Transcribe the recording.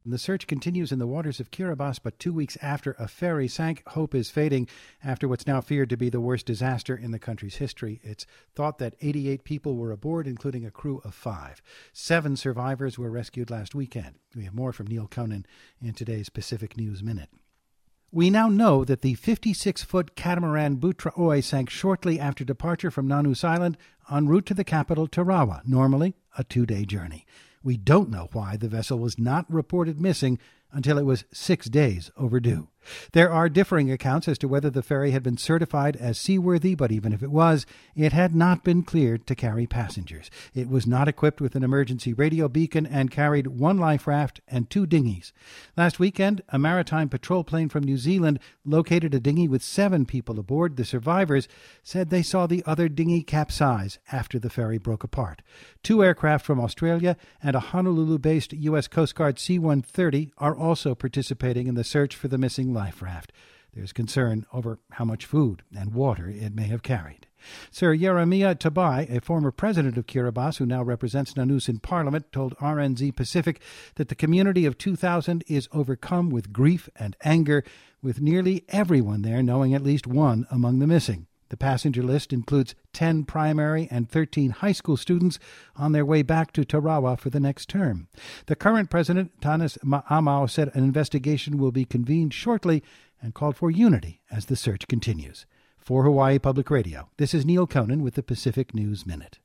The search continues in the waters of Kiribati, but 2 weeks after a ferry sank, hope is fading after what's now feared to be the worst disaster in the country's history. It's thought that 88 people were aboard, including a crew of 5. 7 survivors were rescued last weekend. We have more from Neil Conan in today's Pacific News Minute. We now know that the 56-foot catamaran Butraoi sank shortly after departure from Nanus Island en route to the capital, Tarawa, normally a 2-day journey. We don't know why the vessel was not reported missing until it was 6 days overdue. There are differing accounts as to whether the ferry had been certified as seaworthy, but even if it was, it had not been cleared to carry passengers. It was not equipped with an emergency radio beacon and carried 1 life raft and 2 dinghies. Last weekend, a maritime patrol plane from New Zealand located a dinghy with 7 people aboard. The survivors said they saw the other dinghy capsize after the ferry broke apart. 2 aircraft from Australia and a Honolulu-based U.S. Coast Guard C-130 are also participating in the search for the missing life raft. There's concern over how much food and water it may have carried. Sir Yeremia Tabai, a former president of Kiribati who now represents Nanus in Parliament, told RNZ Pacific that the community of 2,000 is overcome with grief and anger, with nearly everyone there knowing at least one among the missing. The passenger list includes 10 primary and 13 high school students on their way back to Tarawa for the next term. The current president, Tanis Ma'amau, said an investigation will be convened shortly and called for unity as the search continues. For Hawaii Public Radio, this is Neil Conan with the Pacific News Minute.